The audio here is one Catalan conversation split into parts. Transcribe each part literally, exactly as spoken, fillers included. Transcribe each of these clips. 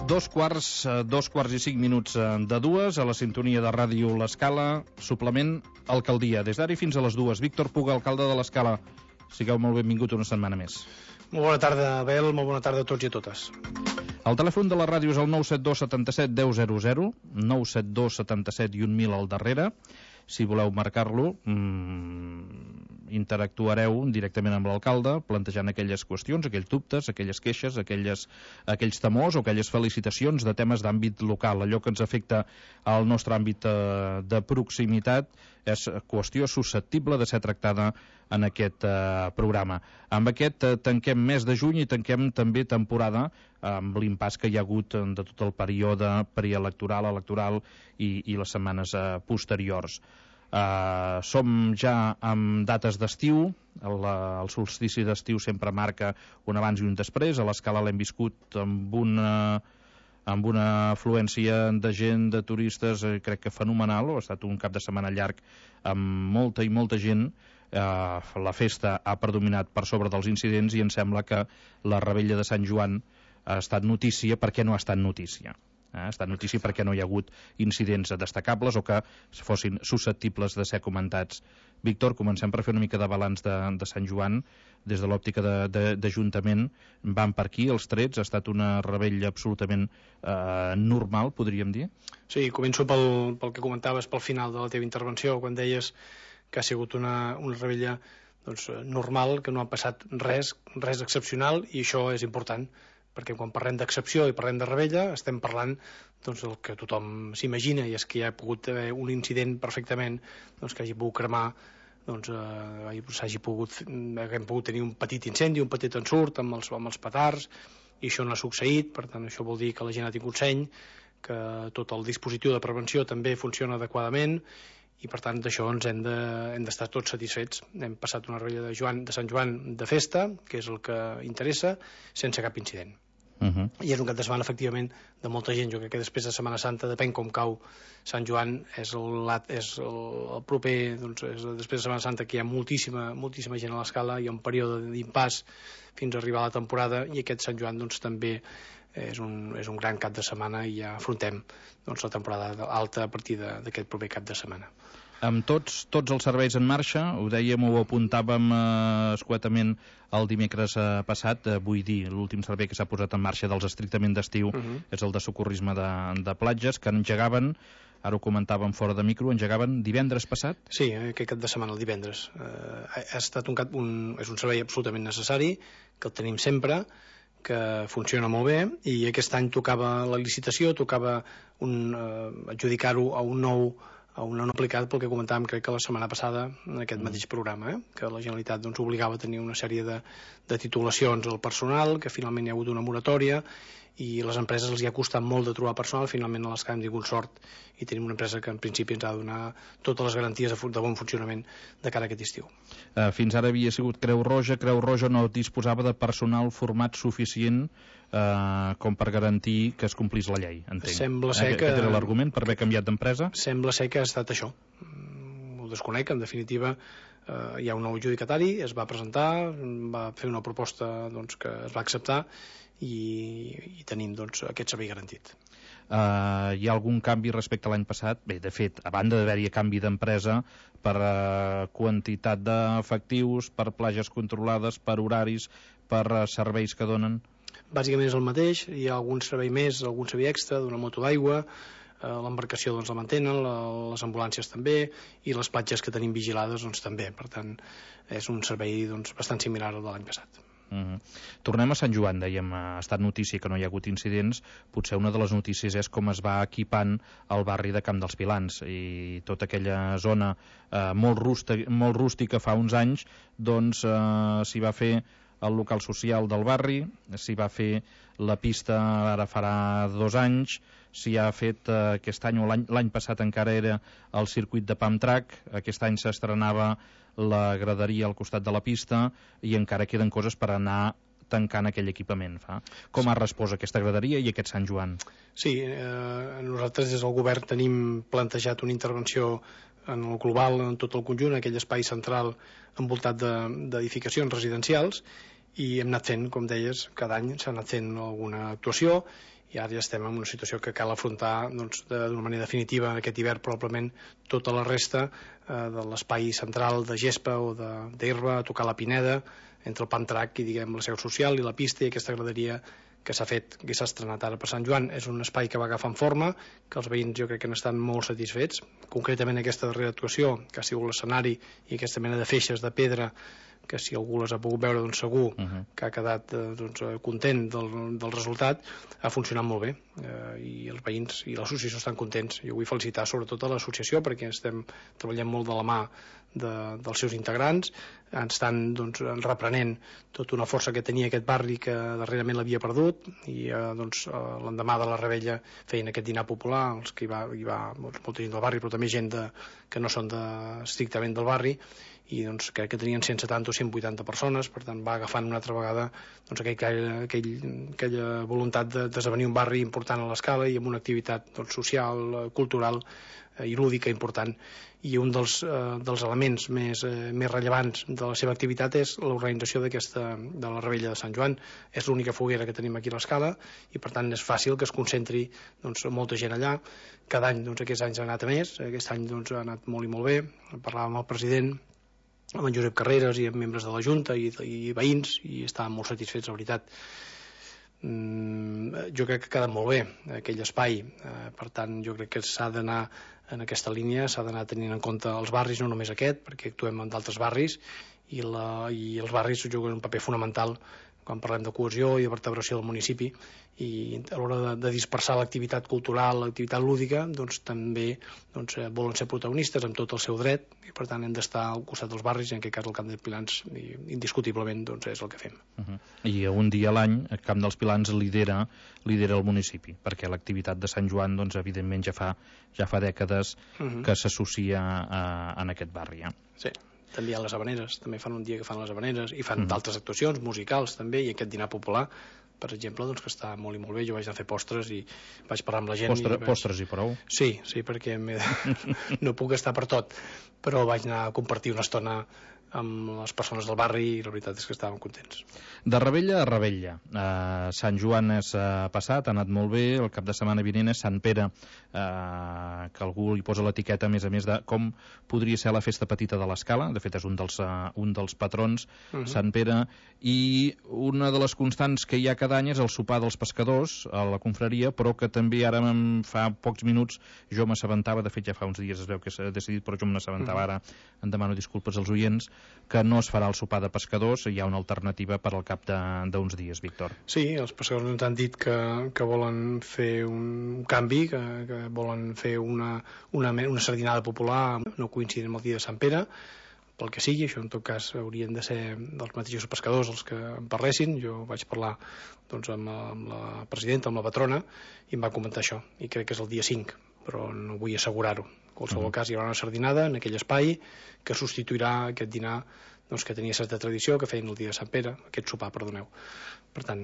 Dos quarts, dos quarts i cinc minuts de dues, a la sintonia de ràdio L'Escala, suplement Alcaldia. Des d'ara i fins a les dues. Víctor Puga, alcalde de L'Escala. Sigueu molt benvingut una setmana més. Molt bona tarda, Abel, molt bona tarda a tots i a totes. El telèfon de la ràdio és el nou set dos setanta set deu zero zero, nou set dos setanta set i un mil al darrere. Si voleu marcar-lo, mmm, interactuareu directament amb l'alcalde, plantejant aquelles qüestions, aquells dubtes, aquelles queixes, aquelles, aquells temors o aquelles felicitacions de temes d'àmbit local. Allò que ens afecta al nostre àmbit eh, de proximitat és qüestió susceptible de ser tractada en aquest eh, programa. Amb aquest eh, tanquem mes de juny i tanquem també temporada amb l'impàs que hi ha hagut de tot el període preelectoral, electoral i, i les setmanes eh, posteriors. Uh, som ja amb dates d'estiu, el, el solstici d'estiu sempre marca un abans i un després. A l'Escala l'hem viscut amb una, amb una afluència de gent, de turistes, eh, crec que fenomenal. Ha estat un cap de setmana llarg amb molta i molta gent. Uh, la festa ha predominat per sobre dels incidents i em sembla que la revetlla de Sant Joan ha estat notícia perquè no ha estat notícia. Ha estat notícia perquè no hi ha hagut incidents destacables o que fossin susceptibles de ser comentats. Víctor, comencem per fer una mica de balanç de, de Sant Joan. Des de l'òptica d'Ajuntament van per aquí els trets, ha estat una revetlla absolutament eh, normal, podríem dir? Sí, començo pel, pel que comentaves pel final de la teva intervenció, quan deies que ha sigut una, una revetlla doncs, normal, que no ha passat res, res excepcional, i això és important, perquè quan parlem d'excepció i parlem de revetlla estem parlant doncs, del que tothom s'imagina, i és que hi ha pogut haver un incident perfectament doncs, que hagi pogut cremar, doncs, eh, s'hagi pogut, haguem pogut tenir un petit incendi, un petit ensurt amb els, amb els petards, i això no ha succeït. Per tant, això vol dir que la gent ha tingut seny, que tot el dispositiu de prevenció també funciona adequadament, i per tant d'això ens hem de, hem d'estar tots satisfets. Hem passat una revetlla de, Joan, de Sant Joan de festa, que és el que interessa, sense cap incident. Uh-huh. I és un cap de setmana efectivament de molta gent. Jo crec que després de Setmana Santa, depèn com cau Sant Joan, és el, és el, el proper, doncs és després de Setmana Santa, que hi ha moltíssima, moltíssima gent a l'Escala, hi ha un període d'impàs fins a arribar a la temporada, i aquest Sant Joan doncs també és un, és un gran cap de setmana, i ja afrontem doncs, la temporada alta a partir d'aquest proper cap de setmana. Amb tots, tots els serveis en marxa, ho dèiem, ho apuntàvem eh, escuetament el dimecres eh, passat, eh, vull dir, l'últim servei que s'ha posat en marxa dels estrictament d'estiu uh-huh. és el de socorrisme de, de platges, que engegaven, ara ho comentàvem fora de micro, engegaven divendres passat? Sí, aquest cap de setmana, el divendres. Eh, ha estat un, cap, un, és un servei absolutament necessari, que el tenim sempre, que funciona molt bé, i aquest any tocava la licitació, tocava un, eh, adjudicar-ho a un nou a un no aplicat pel que comentàvem, crec que la setmana passada en aquest mateix programa, eh? que la Generalitat doncs, obligava a tenir una sèrie de, de titulacions al personal, que finalment hi ha hagut una moratòria, i les empreses els hi ha costat molt de trobar personal. Finalment a l'Escala hem tingut sort i tenim una empresa que en principi ens ha de donar totes les garanties de, de bon funcionament de cara a aquest estiu. Uh, fins ara havia sigut Creu Roja. Creu Roja no disposava de personal format suficient uh, com per garantir que es complís la llei, entenc. Sembla ser eh, que... Aquest era l'argument per haver canviat d'empresa? Sembla ser que ha estat això. Ho desconec, en definitiva eh, hi ha un nou adjudicatari, es va presentar, va fer una proposta doncs, que es va acceptar, i, i tenim doncs, aquest servei garantit. Uh, hi ha algun canvi respecte a l'any passat? Bé, de fet, a banda d'haver-hi canvi d'empresa per uh, quantitat d'efectius, per plages controlades, per horaris, per uh, serveis que donen? Bàsicament és el mateix, hi ha algun servei més, algun servei extra d'una moto d'aigua, eh, l'embarcació doncs, la mantenen, la, les ambulàncies també, i les platges que tenim vigilades doncs, també. Per tant, és un servei doncs, bastant similar al de l'any passat. Uh-huh. Tornem a Sant Joan, dèiem, ha estat notícia que no hi ha hagut incidents. Potser una de les notícies és com es va equipant el barri de Camp dels Pilans, i tota aquella zona eh, molt, rústica, molt rústica fa uns anys, doncs eh, s'hi va fer el local social del barri, s'hi va fer la pista ara farà dos anys, s'hi ha fet eh, aquest any o l'any passat encara era el circuit de pump track, aquest any s'estrenava la graderia al costat de la pista, i encara queden coses per anar tancant aquell equipament. Fa. Com ha respost aquesta graderia i aquest Sant Joan? Sí, eh, nosaltres des del govern tenim plantejat una intervenció en el global, en tot el conjunt, aquell espai central envoltat d'edificacions residencials, i hem anat fent, com deies, cada any s'ha anat fent alguna actuació, i ara ja estem en una situació que cal afrontar doncs, d'una manera definitiva aquest hivern, probablement tota la resta eh, de l'espai central de gespa o d'herba, a tocar la Pineda, entre el Pantrac i diguem la seu social i la pista, i aquesta graderia que s'ha fet, que s'ha estrenat ara per Sant Joan. És un espai que va agafant forma, que els veïns jo crec que n'estan molt satisfets. Concretament aquesta darrera actuació, que ha sigut l'escenari i aquesta mena de feixes de pedra, que si algú les ha pogut veure, doncs segur uh -huh. que ha quedat eh, doncs, content del, del resultat, ha funcionat molt bé, eh, i els veïns i l'associació estan contents. Jo vull felicitar sobretot a l'associació, perquè estem treballant molt de la mà de, dels seus integrants, estan doncs, reprenent tota una força que tenia aquest barri que darrerament l'havia perdut, i eh, doncs, l'endemà de la Rebella feien aquest dinar popular, els que hi va, hi va doncs, molta gent del barri, però també gent de, que no són de, estrictament del barri, i doncs crec que tenien cent setanta o cent vuitanta persones, per tant va agafant una altra vegada doncs, aquell, aquell, aquella voluntat d'esdevenir un barri important a l'escala i amb una activitat doncs, social, cultural eh, i lúdica important. I un dels, eh, dels elements més, eh, més rellevants de la seva activitat és l'organització d'aquesta de la Rebella de Sant Joan. És l'única foguera que tenim aquí a l'escala i per tant és fàcil que es concentri doncs, molta gent allà. Cada any, doncs, aquests anys ha anat a més, aquest any doncs, ha anat molt i molt bé. Parlàvem amb el president, amb en Josep Carreras i amb membres de la Junta i, i veïns, i estàvem molt satisfets, la veritat. Mm, jo crec que ha quedat molt bé aquell espai, eh, per tant jo crec que s'ha d'anar en aquesta línia, s'ha d'anar tenint en compte els barris, no només aquest, perquè actuem en d'altres barris, i, la, i els barris juguen un paper fonamental quan parlem de cohesió i de vertebració del municipi, i a l'hora de, de dispersar l'activitat cultural, l'activitat lúdica, doncs també doncs, eh, volen ser protagonistes amb tot el seu dret, i per tant hem d'estar al costat dels barris, i en aquest cas el Camp dels Pilans indiscutiblement doncs, és el que fem. Uh -huh. I un dia a l'any el Camp dels Pilans lidera, lidera el municipi, perquè l'activitat de Sant Joan doncs, evidentment ja fa, ja fa dècades uh -huh. que s'associa a, en aquest barri. Eh? Sí. També hi ha les Havaneres, també fan un dia que fan les Havaneres, i fan mm. d'altres actuacions musicals també, i aquest dinar popular, per exemple, doncs, que està molt i molt bé. Jo vaig anar a fer postres i vaig parlar amb la gent. Postre, i vaig... Postres i prou? Sí, sí, perquè no puc estar per tot, però vaig anar a compartir una estona amb les persones del barri i la veritat és que estàvem contents. De Rebella a Rebella. Uh, Sant Joan és uh, passat, ha anat molt bé, el cap de setmana vinent és Sant Pere, uh, que algú li posa l'etiqueta a més a més de com podria ser la festa petita de l'Escala, de fet és un dels, uh, un dels patrons, uh -huh. Sant Pere, i una de les constants que hi ha cada any és el sopar dels pescadors a la confraria, però que també ara fa pocs minuts jo m'assabentava, de fet ja fa uns dies es veu que s'ha decidit, però jo me n'assabentava, uh -huh. ara en demano disculpes als oients, que no es farà el sopar de pescadors, hi ha una alternativa per al cap d'uns dies, Víctor. Sí, els pescadors ens han dit que, que volen fer un canvi, que, que volen fer una, una, una sardinada popular, no coincidint amb el dia de Sant Pere, pel que sigui. Això en tot cas haurien de ser dels mateixos pescadors els que en parlessin. Jo vaig parlar doncs, amb, amb la presidenta, amb la patrona, i em va comentar això, i crec que és el dia cinc, però no vull assegurar-ho. En qualsevol uh -huh. cas hi haurà una sardinada en aquell espai que substituirà aquest dinar doncs, que tenia certa tradició, que feien el dia de Sant Pere, aquest sopar, perdoneu. Per tant,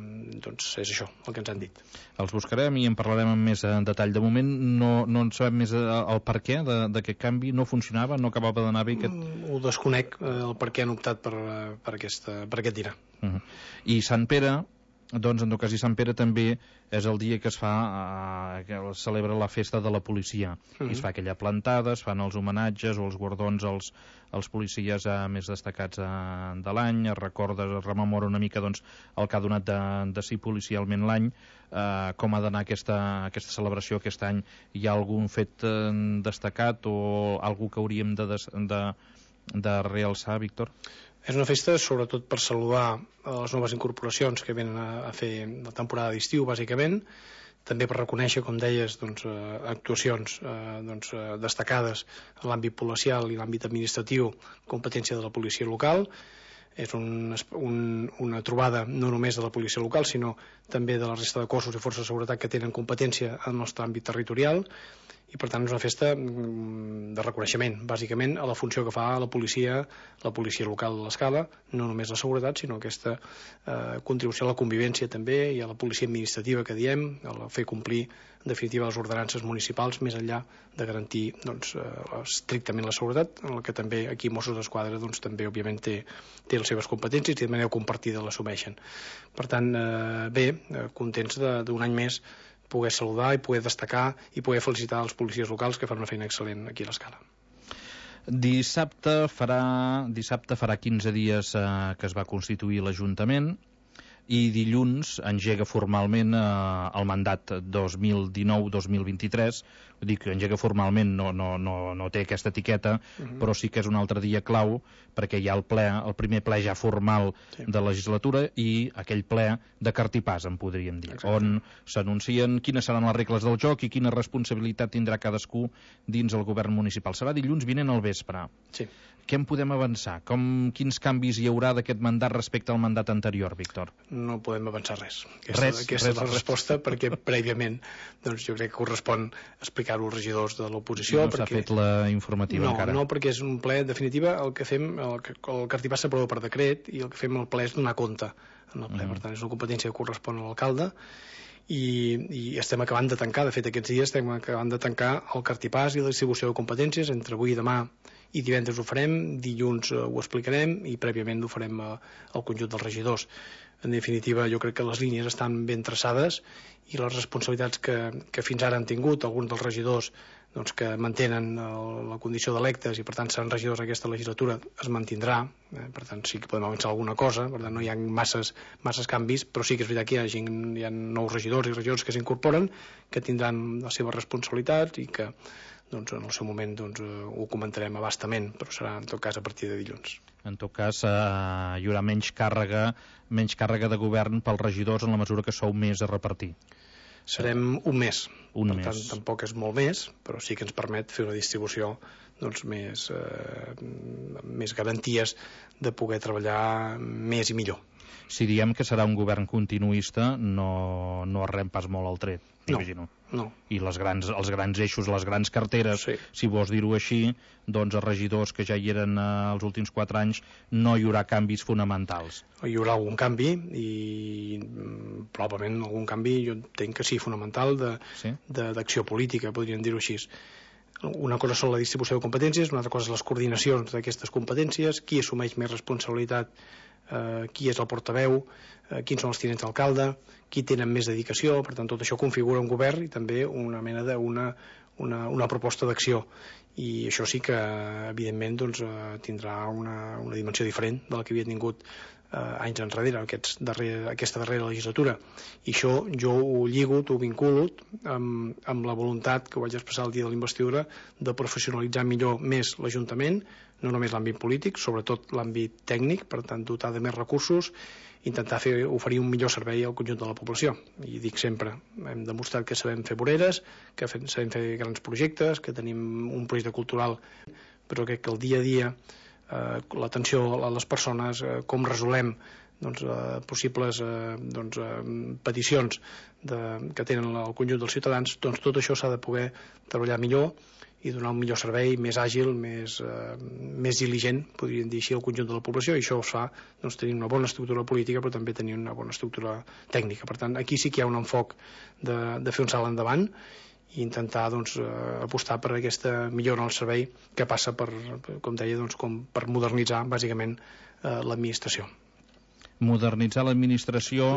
doncs és això el que ens han dit. Els buscarem i en parlarem amb més en detall. De moment no, no en sabem més el per què d'aquest canvi, no funcionava, no acabava d'anar bé aquest... Mm, ho desconec, el per què han optat per, per, aquesta, per aquest dinar. Uh -huh. I Sant Pere, doncs en tot cas i Sant Pere també és el dia que es fa, eh, que es celebra la festa de la policia, uh -huh. i es fa aquella plantada, es fan els homenatges o els guardons als, als policies eh, més destacats eh, de l'any, es recorda, es rememora una mica doncs, el que ha donat de, de si policialment l'any, eh, com ha d'anar aquesta, aquesta celebració aquest any. Hi ha algun fet eh, destacat o algú que hauríem de, de, de realçar, Víctor? És una festa sobretot per saludar les noves incorporacions que venen a, a fer la temporada d'estiu, bàsicament, també per reconèixer, com deies, doncs, eh, actuacions eh, doncs, eh, destacades en l'àmbit policial i l'àmbit administratiu, competència de la policia local. És un, un, una trobada no només de la policia local, sinó també de la resta de cossos i forces de seguretat que tenen competència en el nostre àmbit territorial, i per tant és una festa de reconeixement, bàsicament, a la funció que fa la policia, la policia local de l'Escala, no només la seguretat, sinó aquesta eh, contribució a la convivència també, i a la policia administrativa que diem, a fer complir en definitiva les ordenances municipals, més enllà de garantir doncs, eh, estrictament la seguretat, en la que també aquí Mossos d'Esquadra doncs, també òbviament té, té les seves competències i de manera compartida l'assumeixen. Per tant, eh, bé, eh, contents d'un any més poder saludar i poder destacar i poder felicitar els policies locals que fan una feina excel·lent aquí a l'Escala. Dissabte farà, dissabte farà quinze dies eh, que es va constituir l'Ajuntament i dilluns engega formalment eh, el mandat dos mil dinou dos mil vint-i-tres. Vull dir que engega formalment, no, no, no, no té aquesta etiqueta, uh-huh. però sí que és un altre dia clau, perquè hi ha el ple, el primer ple ja formal sí. de legislatura i aquell ple de cartipàs, en podríem dir, exacte. On s'anuncien quines seran les regles del joc i quina responsabilitat tindrà cadascú dins el govern municipal. Serà dilluns vinent al vespre. Sí. Què en podem avançar? Com, quins canvis hi haurà d'aquest mandat respecte al mandat anterior, Víctor? No podem avançar res. Aquesta, res, aquesta res, és la resposta, perquè prèviament doncs, jo crec que correspon explicar-ho als regidors de l'oposició. No s'ha perquè... fet la informativa no, encara. No, perquè és un ple, en definitiva, el que fem, el, el cartipàs s'aprova per decret i el que fem al ple és donar compte en el ple. Mm. Per tant, és una competència que correspon a l'alcalde i, i estem acabant de tancar, de fet aquests dies estem acabant de tancar el cartipàs i la distribució de competències entre avui i demà i divendres ho farem, dilluns ho explicarem i prèviament ho farem al conjunt dels regidors. En definitiva, jo crec que les línies estan ben traçades i les responsabilitats que, que fins ara han tingut alguns dels regidors doncs, que mantenen el, la condició d'electes i per tant seran regidors aquesta legislatura es mantindrà, eh? Per tant sí que podem avançar alguna cosa, per tant no hi ha masses, masses canvis, però sí que és veritat que hi ha, gent, hi ha nous regidors i regidors que s'incorporen, que tindran les seves responsabilitats i que doncs, en el seu moment doncs, ho comentarem abastament, però serà en tot cas a partir de dilluns. En tot cas, eh, hi haurà menys càrrega, menys càrrega de govern pels regidors en la mesura que sou més a repartir. Serem un mes, un per mes. tant tampoc és molt més, però sí que ens permet fer una distribució doncs, més, eh, més garanties de poder treballar més i millor. Si diem que serà un govern continuista, no, no arrem pas molt al tret, m'imagino. No, no. I les grans, els grans eixos, les grans carteres, sí. si vols dir-ho així, doncs els regidors que ja hi eren eh, els últims quatre anys, no hi haurà canvis fonamentals. Hi haurà algun canvi i probablement algun canvi, jo entenc que sí, fonamental, d'acció sí? política, podríem dir-ho així. Una cosa són la distribució de competències, una altra cosa són les coordinacions d'aquestes competències, qui assumeix més responsabilitat, eh, qui és el portaveu, eh, quins són els tinents d'alcalde, qui tenen més dedicació, per tant tot això configura un govern i també una mena d'una una, una proposta d'acció i això sí que evidentment doncs, eh, tindrà una, una dimensió diferent de la que havia tingut eh, anys enrere, aquests darrer, aquesta darrera legislatura, i això jo ho lligo, t'ho vinculo amb, amb la voluntat que ho vaig expressar el dia de la investidura de professionalitzar millor més l'Ajuntament, no només l'àmbit polític, sobretot l'àmbit tècnic, per tant dotar de més recursos, intentar fer, oferir un millor servei al conjunt de la població. I dic sempre, hem demostrat que sabem fer voreres, que fem, sabem fer grans projectes, que tenim un projecte cultural, però crec que el dia a dia, eh, l'atenció a les persones, eh, com resolem doncs, eh, possibles eh, doncs, eh, peticions de, que tenen el conjunt dels ciutadans, doncs tot això s'ha de poder treballar millor i donar un millor servei, més àgil, més, eh, més diligent, podríem dir així, al conjunt de la població, i això es fa doncs, tenint una bona estructura política, però també tenint una bona estructura tècnica. Per tant, aquí sí que hi ha un enfoc de, de fer un salt endavant i intentar doncs, eh, apostar per aquesta millora en el servei que passa per, com deia, doncs, com per modernitzar, bàsicament, eh, l'administració. Modernitzar l'administració,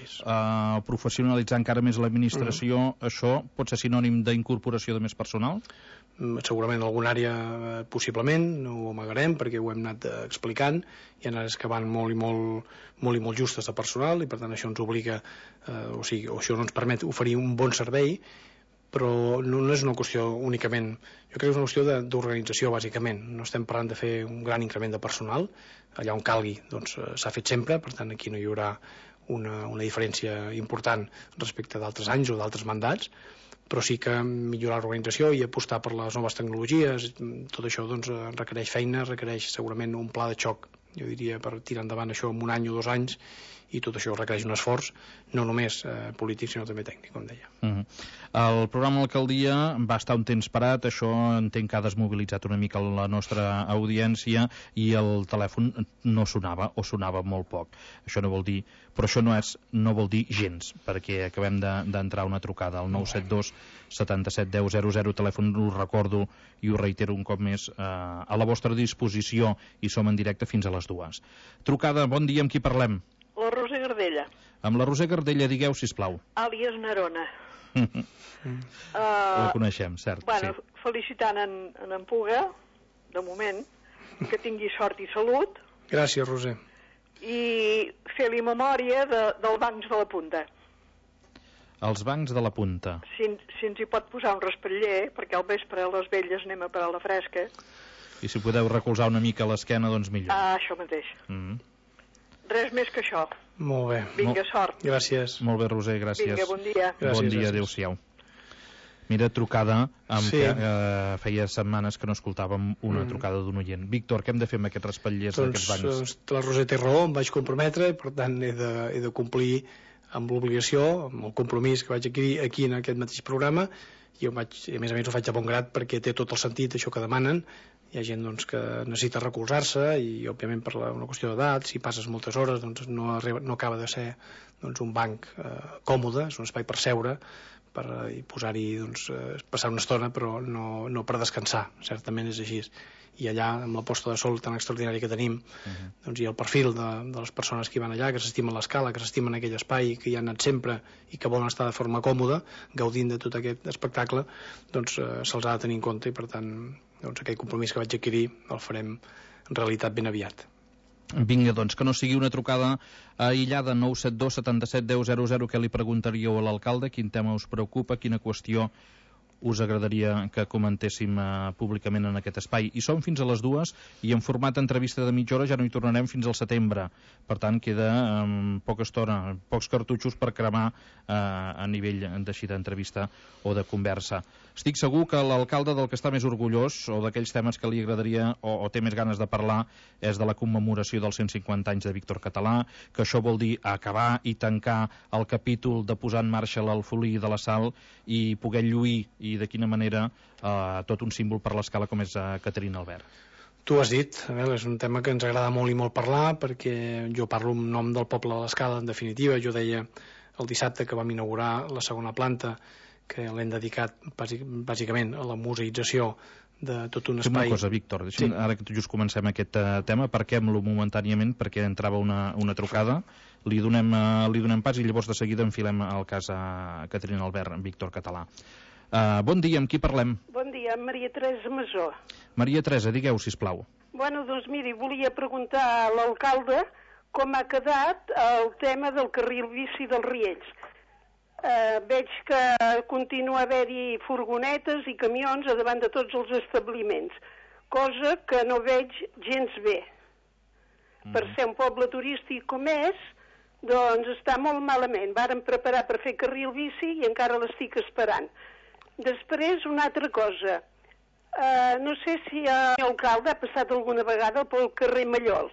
uh, professionalitzar encara més l'administració, mm. això pot ser sinònim d'incorporació de més personal? Segurament en alguna àrea eh, possiblement, no ho amagarem perquè ho hem anat eh, explicant, hi ha àrees que van molt i molt, molt i molt justes de personal i per tant això ens obliga, eh, o sigui, o això no ens permet oferir un bon servei, però no, no és una qüestió únicament, jo crec que és una qüestió d'organització bàsicament, no estem parlant de fer un gran increment de personal, allà on calgui doncs s'ha fet sempre, per tant aquí no hi haurà una, una diferència important respecte d'altres anys o d'altres mandats, però sí que millorar l'organització i apostar per les noves tecnologies, tot això doncs requereix feina, requereix segurament un pla de xoc, jo diria per tirar endavant això en un any o dos anys i tot això requereix un esforç no només eh, polític sinó també tècnic, com deia. Uh -huh. El programa Alcaldia va estar un temps parat, això entenc que ha desmobilitzat una mica la nostra audiència i el telèfon no sonava o sonava molt poc. Això no vol dir, però això no és no vol dir gens, perquè acabem d'entrar de, una trucada al nou set dos setanta-set deu zero zero, telèfon, us recordo i ho reitero un cop més, eh, a la vostra disposició, i som en directe fins a les dues. Trucada, bon dia, amb qui parlem? La Roser Gardella. Amb la Roser Gardella, digueu, sisplau. Àlies Nerona. Mm. uh, La coneixem, cert. Bueno, sí. Felicitant en, en, en Puga, de moment, que tingui sort i salut. Gràcies, Roser. I fer-li memòria de, del Bancs de la Punta. Els bancs de la Punta. Si, si ens hi pot posar un respatller, perquè al vespre a les velles anem a parar la fresca. I si podeu recolzar una mica l'esquena, doncs millor. Ah, això mateix. Mm. Res més que això. Molt bé. Vinga, Mol... sort. Gràcies. Molt bé, Roser, gràcies. Vinga, bon dia. Gràcies, bon dia, gràcies. adéu-siau. Mira, trucada, amb Sí. que eh, feia setmanes que no escoltàvem una Mm. trucada d'un oient. Víctor, què hem de fer amb aquests respatllers Doncs, d'aquests bancs? doncs la Roser té raó, em vaig comprometre i per tant he de, he de complir amb l'obligació, amb el compromís que vaig adquirir aquí en aquest mateix programa, i ho vaig, a més a més ho faig de bon grat perquè té tot el sentit això que demanen. Hi ha gent doncs, que necessita recolzar-se i òbviament per la, una qüestió d'edat, si passes moltes hores doncs, no, arriba, no acaba de ser doncs, un banc eh, còmode, és un espai per seure per, i posar-hi doncs, eh, passar una estona, però no, no per descansar, certament és així. I allà, amb la posta de sol tan extraordinària que tenim, uh-huh. doncs, i el perfil de, de les persones que hi van allà, que s'estimen l'escala, que s'estimen aquell espai, que hi han anat sempre i que volen estar de forma còmoda, gaudint de tot aquest espectacle, doncs eh, se'ls ha de tenir en compte i per tant doncs, aquell compromís que vaig adquirir el farem en realitat ben aviat. Vinga, doncs, que no sigui una trucada aïllada. Nou set dos setanta-set deu zero zero, què li preguntaríeu a l'alcalde? Quin tema us preocupa? Quina qüestió us agradaria que comentéssim uh, públicament en aquest espai? I som fins a les dues i en format entrevista de mitja hora ja no hi tornarem fins al setembre. Per tant, queda um, poca estona, pocs cartutxos per cremar uh, a nivell d'així d'entrevista o de conversa. Estic segur que l'alcalde del que està més orgullós o d'aquells temes que li agradaria o, o té més ganes de parlar és de la commemoració dels cent cinquanta anys de Víctor Català, que això vol dir acabar i tancar el capítol de posar en marxa l'alfolí de la Sal i poder lluir i de quina manera eh, tot un símbol per l'escala com és eh, Caterina Albert. Tu ho has dit, a veure, és un tema que ens agrada molt i molt parlar perquè jo parlo en nom del poble de l'Escala, en definitiva. Jo deia el dissabte que vam inaugurar la segona planta que l'hem dedicat bàsic, bàsicament a la museïtzació de tot un espai. Una cosa, Víctor, deixa'm, sí. Ara que just comencem aquest uh, tema, parquem-lo momentàniament perquè entrava una, una trucada, li donem, uh, li donem pas i llavors de seguida enfilem el cas a Caterina Albert, Víctor Català. Uh, bon dia, amb qui parlem? Bon dia, Maria Teresa Masó. Maria Teresa, digueu, sisplau. Bueno, doncs miri, volia preguntar a l'alcalde com ha quedat el tema del carril bici dels Riells. Uh, veig que continua a haver-hi furgonetes i camions a davant de tots els establiments, cosa que no veig gens bé. Mm. Per ser un poble turístic com és, doncs està molt malament. Varen preparar per fer carril bici i encara l'estic esperant. Després, una altra cosa. Uh, no sé si l'alcalde ha passat alguna vegada pel carrer Mallols.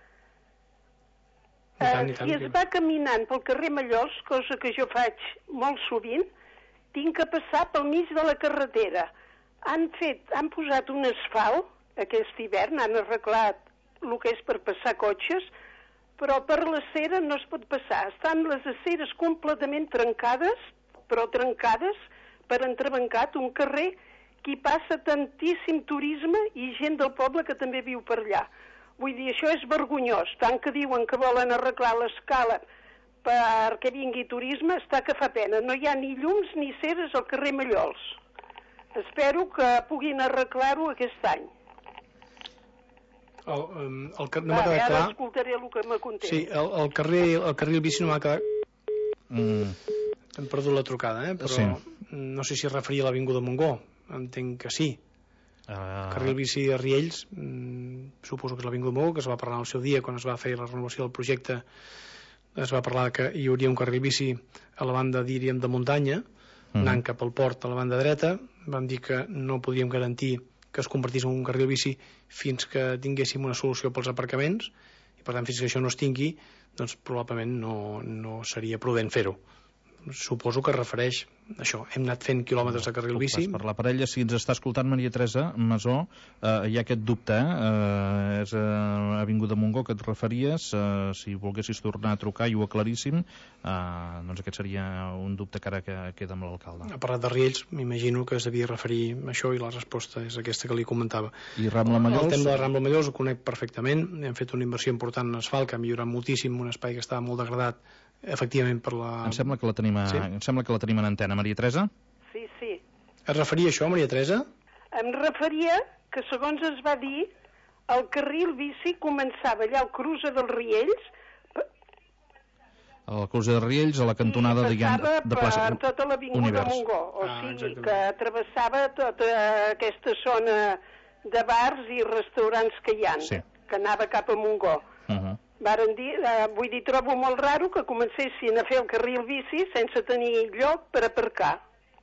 Uh, si es va caminant pel carrer Mallols, cosa que jo faig molt sovint, tinc que passar pel mig de la carretera. Han fet, han posat un asfalt aquest hivern, han arreglat el que és per passar cotxes, però per l'acera no es pot passar. Estan les aceres completament trencades, però trencades per entrebancat un carrer que hi passa tantíssim turisme i gent del poble que també viu per allà. Vull dir, això és vergonyós. Tant que diuen que volen arreglar l'escala perquè vingui turisme, està que fa pena. No hi ha ni llums ni ceres al carrer Mallols. Espero que puguin arreglar-ho aquest any. El, el, el, no Va, m'ha quedat ara clar. escoltaré el que m'ha contat. Sí, el, el, carrer, el carril bici no m'ha quedat... Mm. Hem perdut la trucada, eh? Però sí. No sé si es referia a l'Avinguda Montgó. Entenc que sí. Uh... El carril bici de Riells, mmm, suposo que és l'Avinguda Montgó, que es va parlar al seu dia quan es va fer la renovació del projecte. Es va parlar que hi hauria un carril bici a la banda, diríem, de muntanya, mm. anant cap al port a la banda dreta. Vam dir que no podíem garantir que es convertís en un carril bici fins que tinguéssim una solució pels aparcaments, i per tant fins que això no es tingui doncs probablement no, no seria prudent fer-ho. Suposo que es refereix a això. Hem anat fent quilòmetres de carril bici. Per la parella, si ens està escoltant Maria Teresa Masó, eh, hi ha aquest dubte, eh? eh és a Avinguda Montgó que et referies, eh, si volguessis tornar a trucar i ho aclaríssim, eh, doncs aquest seria un dubte que ara que queda amb l'alcalde. Ha parlat de Riells, m'imagino que es devia referir a això i la resposta és aquesta que li comentava. I Rambla Mallols? El tema de la Rambla Mallols ho conec perfectament. Hem fet una inversió important en asfalt que ha millorat moltíssim un espai que estava molt degradat, efectivament per la... Em sembla que la tenim, a... sí? Em sembla que la tenim en antena. Maria Teresa? Sí, sí. Es referia a això, Maria Teresa? Em referia que, segons es va dir, el carril bici començava allà al cruce dels Riells... El cruce de Riells, a la cantonada de, de plaça per tota l'avinguda Montgó. O ah, sigui, exactament. Que travessava tota aquesta zona de bars i restaurants que hi ha, sí. Que anava cap a Montgó. Uh -huh. Varen dir, eh, vull dir, trobo molt raro que comencessin a fer el carril bici sense tenir lloc per aparcar.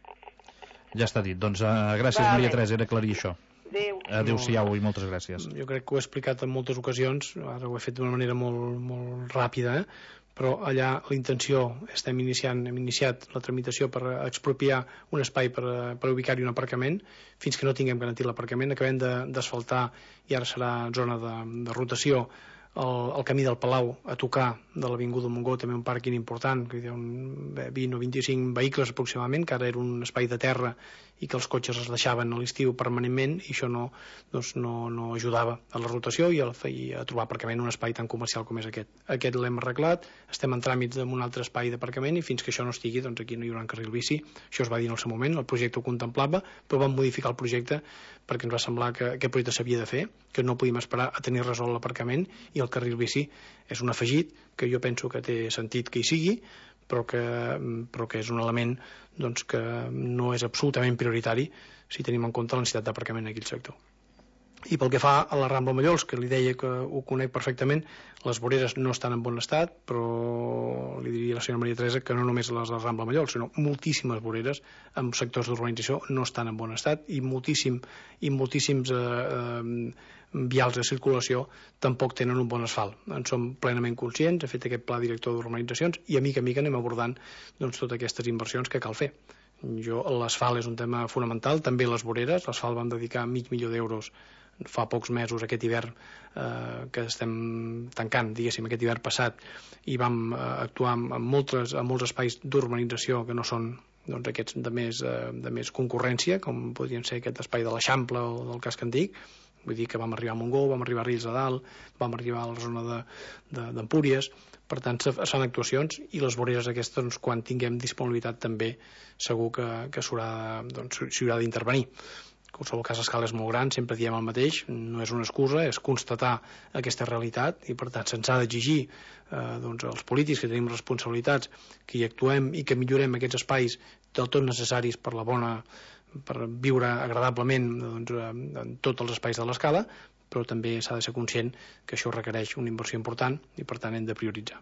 Ja està dit. Doncs uh, gràcies, vale. Maria Teresa, era aclarir això. Adéu. Adéu-siau i moltes gràcies. Jo crec que ho he explicat en moltes ocasions, ara ho he fet d'una manera molt, molt ràpida, eh? Però allà la intenció, estem iniciant, hem iniciat la tramitació per expropiar un espai per, per ubicar-hi un aparcament, fins que no tinguem garantit l'aparcament, acabem d'asfaltar i ara serà zona de, de rotació el, el camí del Palau a tocar de l'Avinguda Montgó, també un pàrquing important, que hi ha un vint o vint-i-cinc vehicles aproximadament, que ara era un espai de terra i que els cotxes es deixaven a l'estiu permanentment i això no, doncs no, no ajudava a la rotació i a, i a trobar aparcament en un espai tan comercial com és aquest. Aquest l'hem arreglat, estem en tràmits d'un altre espai d'aparcament i fins que això no estigui, doncs aquí no hi haurà un carril bici. Això es va dir en el seu moment, el projecte ho contemplava, però vam modificar el projecte perquè ens va semblar que aquest projecte s'havia de fer, que no podíem esperar a tenir resolt l'aparcament i el carril bici és un afegit que jo penso que té sentit que hi sigui, però que, però que és un element doncs, que no és absolutament prioritari si tenim en compte la necessitat d'aparcament en aquell sector. I pel que fa a la Rambla Mallols, que li deia que ho conec perfectament, les voreres no estan en bon estat, però li diria a la senyora Maria Teresa que no només les de la Rambla Mallols, sinó moltíssimes voreres en sectors d'urbanització no estan en bon estat i moltíssim i moltíssims eh, eh, vials de circulació tampoc tenen un bon asfalt. En som plenament conscients, he fet aquest pla director d'urbanitzacions i a mica a mica anem abordant doncs, totes aquestes inversions que cal fer. Jo, l'asfalt és un tema fonamental, també les voreres, l'asfalt vam dedicar mig milió d'euros fa pocs mesos, aquest hivern eh, que estem tancant, diguéssim, aquest hivern passat, i vam eh, actuar en, en, moltes, en molts espais d'urbanització que no són doncs, aquests de més, eh, de més concurrència, com podrien ser aquest espai de l'Eixample o del Casc Antic. Vull dir que vam arribar a Montgó, vam arribar a Riells de Dalt, vam arribar a la zona d'Empúries, per tant es fan actuacions i les voreres aquestes, doncs, quan tinguem disponibilitat també segur que, que s'haurà doncs, d'intervenir. En qualsevol cas l'escala és molt gran, sempre diem el mateix, no és una excusa, és constatar aquesta realitat i per tant se'ns ha d'exigir eh, doncs, els polítics que tenim responsabilitats que hi actuem i que millorem aquests espais del tot necessaris per la bona per viure agradablement doncs, en tots els espais de l'escala, però també s'ha de ser conscient que això requereix una inversió important i per tant hem de prioritzar.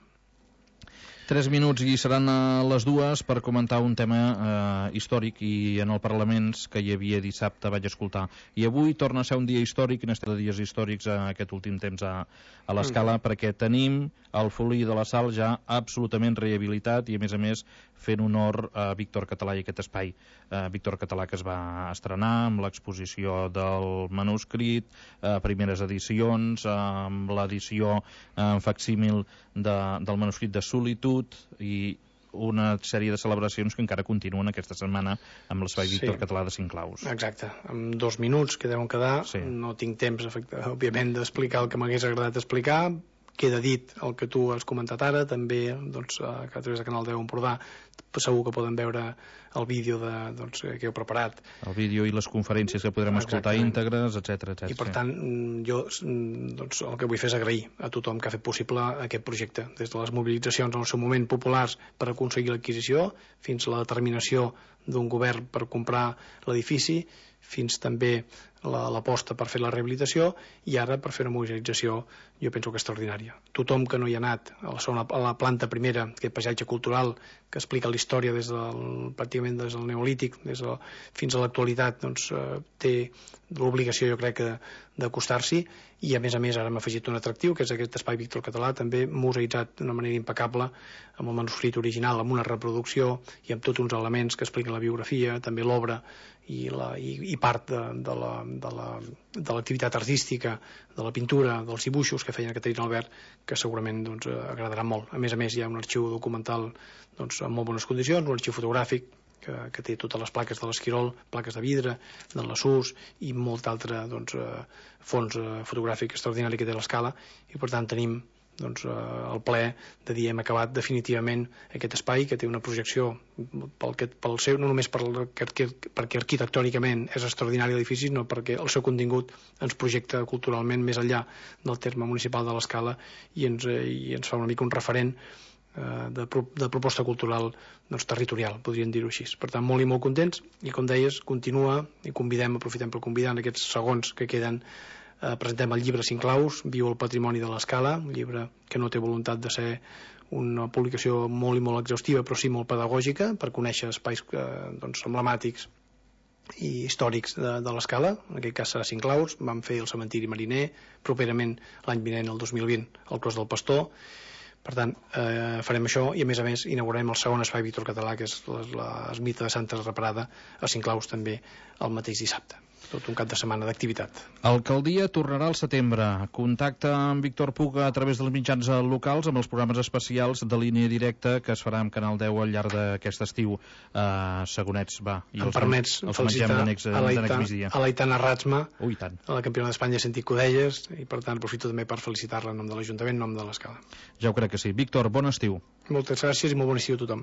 Tres minuts i seran a les dues per comentar un tema eh, històric i en el Parlament que hi havia dissabte vaig escoltar. I avui torna a ser un dia històric, i n'estem de dies històrics a aquest últim temps a, a l'escala, mm. perquè tenim el Folí de la Sal ja absolutament rehabilitat i a més a més fent honor a Víctor Català i aquest espai. Eh, Víctor Català que es va estrenar amb l'exposició del manuscrit, eh, primeres edicions, eh, amb l'edició en facsímil de, del manuscrit de Solitud i una sèrie de celebracions que encara continuen aquesta setmana amb l'espai sí. Víctor Català de Cinclaus. Exacte, amb dos minuts que deuen quedar, sí. No tinc temps, òbviament, d'explicar el que m'hagués agradat explicar. Queda dit el que tu has comentat ara, també doncs, a través del canal deu Empordà segur que poden veure el vídeo de, doncs, que heu preparat. El vídeo i les conferències que podrem escoltar íntegres, etcètera, etcètera. I per tant, jo doncs, el que vull fer és agrair a tothom que ha fet possible aquest projecte, des de les mobilitzacions en el seu moment populars per aconseguir l'adquisició, fins a la determinació d'un govern per comprar l'edifici, fins també l'aposta per fer la rehabilitació i ara per fer una mobilització jo penso que extraordinària. Tothom que no hi ha anat a la, segona, a la planta primera, aquest paisatge cultural que explica la història des del, pràcticament des del Neolític des de, fins a l'actualitat, doncs, eh, té l'obligació jo crec que d'acostar-s'hi, i a més a més ara hem afegit un atractiu, que és aquest espai Víctor Català, també museïtzat d'una manera impecable, amb el manuscrit original, amb una reproducció i amb tots uns elements que expliquen la biografia, també l'obra i, la, i, i part de, de la, de la, de l'activitat artística, de la pintura, dels dibuixos que feien a Caterina Albert, que segurament doncs, agradarà molt. A més a més hi ha un arxiu documental doncs, en molt bones condicions, un arxiu fotogràfic que, que té totes les plaques de l'Esquirol, plaques de vidre, de l'Assús i molt altre doncs, fons fotogràfic extraordinari que té l'Escala, i per tant tenim doncs, el ple de dir hem acabat definitivament aquest espai que té una projecció pel, que, pel seu, no només per, perquè, perquè arquitectònicament és extraordinari l'edifici, sinó perquè el seu contingut ens projecta culturalment més enllà del terme municipal de l'Escala i ens, i ens fa una mica un referent De, de proposta cultural doncs, territorial, podríem dir-ho així. Per tant, molt i molt contents, i com deies, continua, i convidem, aprofitem per convidar en aquests segons que queden, eh, presentem el llibre Cinc claus, Viu el patrimoni de l'Escala, un llibre que no té voluntat de ser una publicació molt i molt exhaustiva, però sí molt pedagògica, per conèixer espais eh, doncs, emblemàtics i històrics de, de l'Escala. En aquest cas serà Cinc claus. Vam fer el cementiri mariner, properament l'any vinent, el dos mil vint, el Clos del Pastor. Per tant, eh, farem això, i a més a més inaugurarem el segon espai Víctor Català, que és l'ermita de Santa Reparada, a Cinc claus també el mateix dissabte. Tot un cap de setmana d'activitat. Alcaldia tornarà al setembre. Contacta amb Víctor Puga a través dels mitjans locals amb els programes especials de línia directa que es farà amb Canal deu al llarg d'aquest estiu. Uh, Segonets, va. I em els, permets els felicitar next, a l'Aitana Ratsma, Ui, tant. a la campiona d'Espanya de Sentit Codelles, i per tant aprofito també per felicitar-la en nom de l'Ajuntament, en nom de l'Escala. Ja ho crec que sí. Víctor, bon estiu. Moltes gràcies i molt bon estiu a tothom.